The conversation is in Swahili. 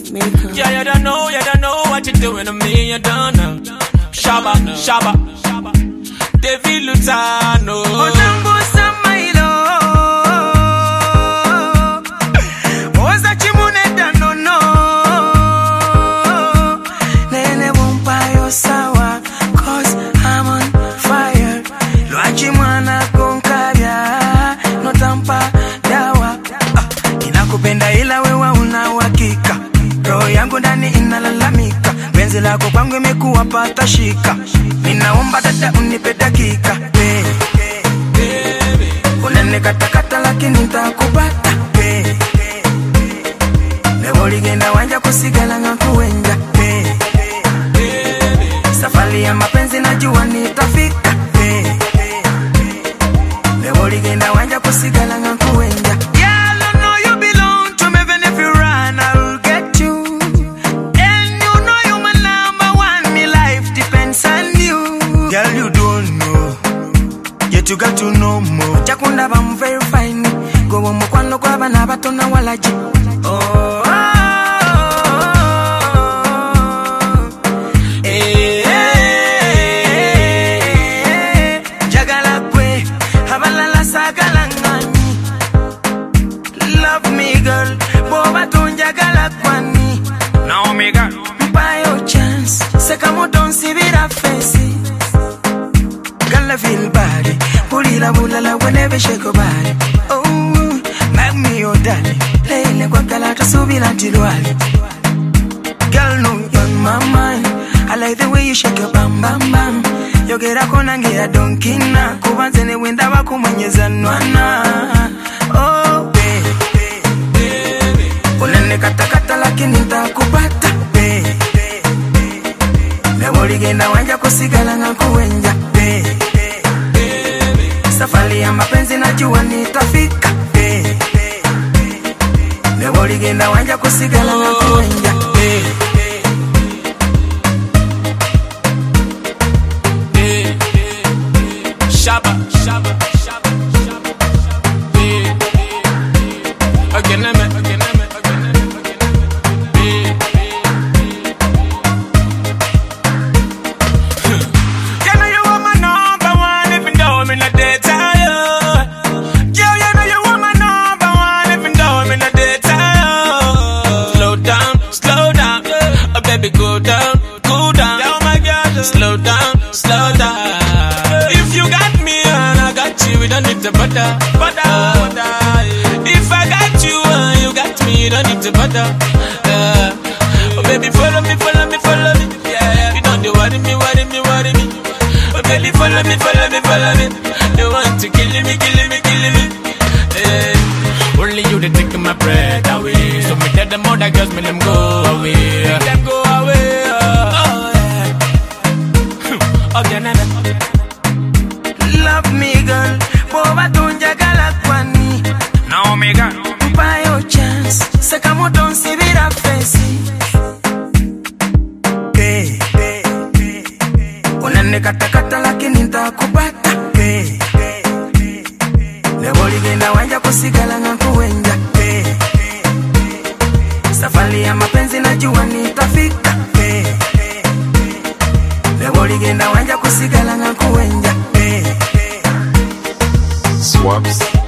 Makeup. Yeah, you don't know what you're doing to me, you don't know. Shaba, Shaba, David Lutano. Onambo Samailo. Oza chimuneta no no. Nene bumpayo sawa, cause I'm on fire. Luachi mwana konkabia, no tampa dawa. Inakupenda ila wewa unawakika. Roho yangu ndani inalalamika. Penzi lako kwangu imekuwa patashika. Ninaomba dada unipe dakika. Unanikatakata lakini nitakupata. Leo ligenda wanja kusigala ngakuenja. Safari ya mapenzi najua nitafika. Leo ligenda wanja kusigala ngakuenja. You got to know more. Chakunda bam very fine. Go on mukwano kwa bana bato na walaji. Oh. Jagala kwe habalala sagala ngani. Love me girl, boba tunjagala kwani. Now me girl, buy your chance. Sekamo don't see vira face. Girl I feel bad. Pulila bulala whenever shake your body. Oh, make me your daddy. Lele kwa kalata subila ntilwali. Girl, no, you're on my mind. I like the way you shake your bam bam bam. Yogera kona ngia donkina. Kubanzene wenda wako mwenyeza nwana. Oh, baby. Unane kata kata lakini nitakupata. Leo ligenda wanja kusigala ngakuenja. Safari ya mapenzi najua nitafika. Leo ligenda wanja kusigala ngakuenja. Shaba, Shaba, Shaba, Shaba. Again, baby, go down, down my girl. Slow down. If you got me and I got you, we don't need to butter. If I got you and you got me, you don't need to butter. Oh baby, follow me. Yeah, you don't do worry me. Oh baby, follow me. You want to kill me. Only you they take my breath away. So me tell them all that girls, me them go away. Love me girl, boba tunjagala kwani. Now me girl, buy your chance. Sekamo don't see vira face. Unane kata lakini nitakupata. Leo ligenda wanja kusigala ngakuenja. Safari ya mapenzi najua nitafika. Leo ligenda wanja kusigala ngakuenja. Swaps.